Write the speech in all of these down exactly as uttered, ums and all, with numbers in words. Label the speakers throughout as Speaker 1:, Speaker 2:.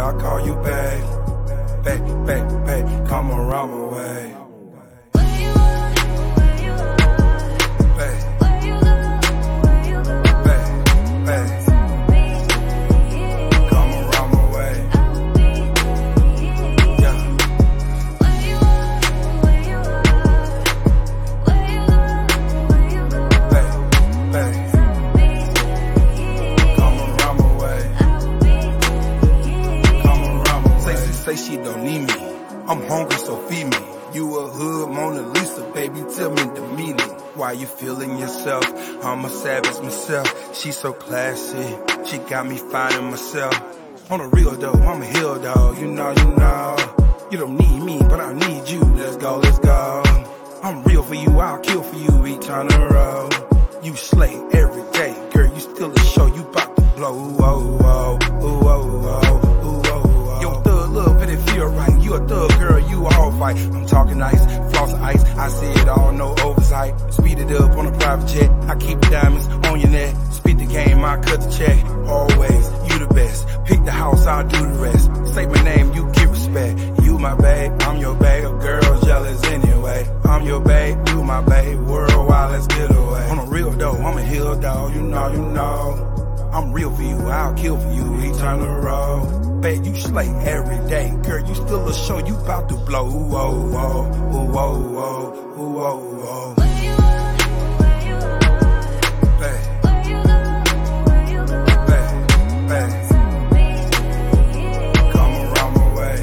Speaker 1: I call you babe. Babe, babe, babe, come around my way. Say she don't need me, I'm hungry, so feed me. You a hood Mona Lisa, baby, tell me the meaning. Why you feeling yourself? I'm a savage myself. She so classy, she got me finding myself. On the real though, I'm a hill dog, you know, you know. You don't need me, but I need you, let's go, let's go. I'm real for you, I'll kill for you, eternal. You slay every day, girl, you still a show, you bout to blow, ooh, oh, oh, ooh, oh, oh. Feel right, you a thug girl, you all fight. I'm talking ice, floss ice, I see it all, no oversight. Speed it up on a private jet, I keep the diamonds on your neck. Speed the game, I cut the check. Always, you the best. Pick the house, I'll do the rest. Say my name, you get respect. You my babe, I'm your babe. Girls jealous anyway. I'm your babe, you my babe. Worldwide, let's get away. On a real though, I'm a hill dog, you know, you know. I'm real for you, I'll kill for you, eternal road. Babe, you slay every day, girl, you still a show, you bout to blow. Ooh, oh, oh, ooh, oh, oh, ooh, oh, oh. Where you are, where you are, babe. Where you go, where you go, babe, babe. Come around my way.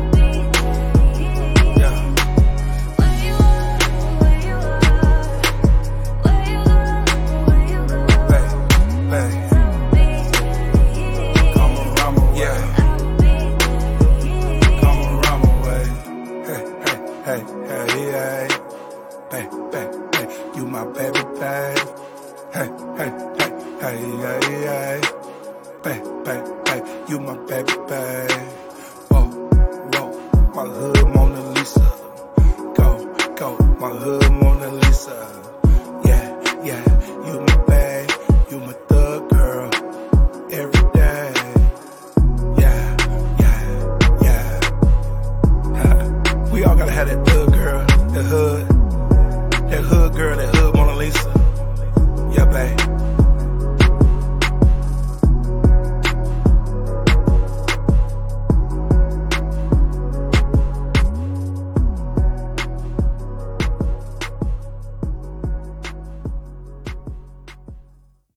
Speaker 1: Yeah. Where you are, where you are, where you go, where you go, babe, babe. Hey, hey, hey, hey, hey, hey, you my baby, babe. Hey, hey, hey, hey, hey, hey, hey, hey, hey, you my baby, babe. Whoa, whoa, my hood Mona Lisa. Go, go, my hood Mona Lisa. Yeah, yeah, you my babe, you my thug girl. Every day. Yeah, yeah, yeah. We all gotta have that thug girl, that hood, that hood girl, that hood Mona Lisa. Yeah, babe.